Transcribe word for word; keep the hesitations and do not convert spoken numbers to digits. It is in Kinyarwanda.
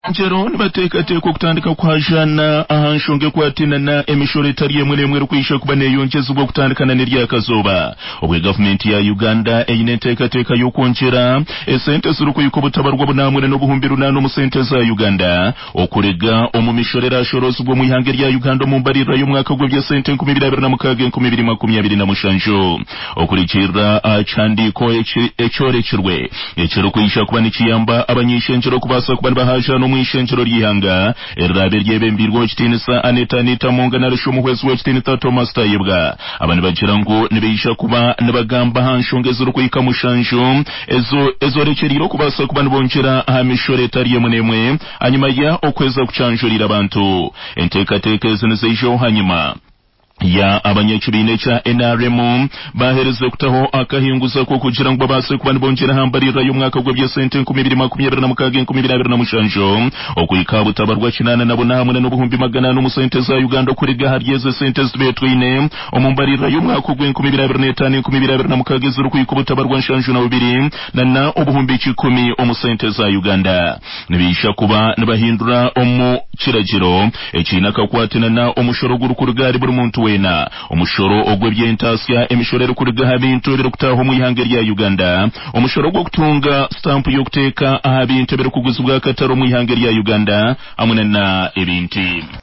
Njero nibateekateka okutandika kwa jana ahanshonge kwatina na emishoro etari emwe n'emwe rukwisha kuba neeyongezebwa okutandikana n'eryakazoba obwe gavumenti ya Uganda eyina enteekateeka y'okwongera esente zirukuyika obutabarwa bunamwe n'obuhumbi runana mu sente za Uganda okulega omu mishoro erashorozebwa mu ihanga rya Uganda mu mbalirira y'omwaka gw'ebya sente enkumi ibiri abiri na mukaaga enkumi ibiri makumi abiri na mushanju okurikirira akyandiko ekyorekirwe ekirukuyisha kuba nikiyamba abanyishenjero kubasa kuba nibahajana mwishenjero ryihanga erabe ryebembirwa kitinisa Aneta Anita Monga na risho muhwezi wa kitinisa Thomas Tayebwa abani bagira ngo nibeisha kuba nibagamba hanshonge zirukuyika mushanju ezo ezo rekeriro kubasa kuba nibongera hamishore etari emwe n'emwe hanyuma ya okweza kucanjurira abantu enteekateeka ezo hanyuma ya abanyakibine cha N R M bahereze kutaho akahinguza ko kugira ngo babase kuba nibongera hambarira y'umwaka gw'ebya sente enkumi ibiri makumi abiri na mukaaga enkumi ibiri abiri na mushanju okuyika butabarwa kinana nabo nahamwe n'obuhumbi magana no musente za Uganda kuriga haryeze sente zibetwine omumbarira y'umwaka gw'enkumi ibiri abiri n'etaano enkumi ibiri abiri na mukaaga zirukuyika butabarwa nshanju na bubiri na obuhumbi kikumi omusente za Uganda nibisha kuba nibahindura omu kiragiro ekina kakwatina na omushoro gurukurugari buri muntu wena omushoro ogw'ebyentasya emishoro erukuriga ha bintu ebirukutaho mu ihanga rya Uganda omushoro gwo kutunga stamp y'okuteeka aha bintu ebirukuguzibwa akataro mu ihanga rya Uganda hamwe na ebinti